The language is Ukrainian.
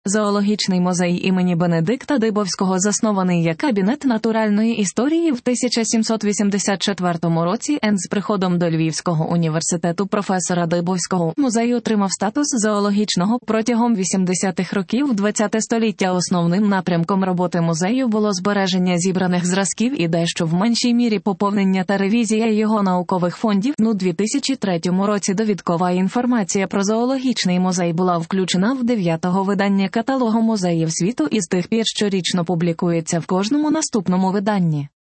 Зоологічний музей імені Бенедикта Дибовського заснований як кабінет натуральної історії в 1784 році з приходом до Львівського університету професора Дибовського музей отримав статус зоологічного. Протягом 80-х років ХХ століття основним напрямком роботи музею було збереження зібраних зразків і дещо в меншій мірі поповнення та ревізія його наукових фондів. У 2003 році довідкова інформація про зоологічний музей була включена в 9-го видання каталогу музеїв світу і з тих пір щорічно публікується в кожному наступному виданні.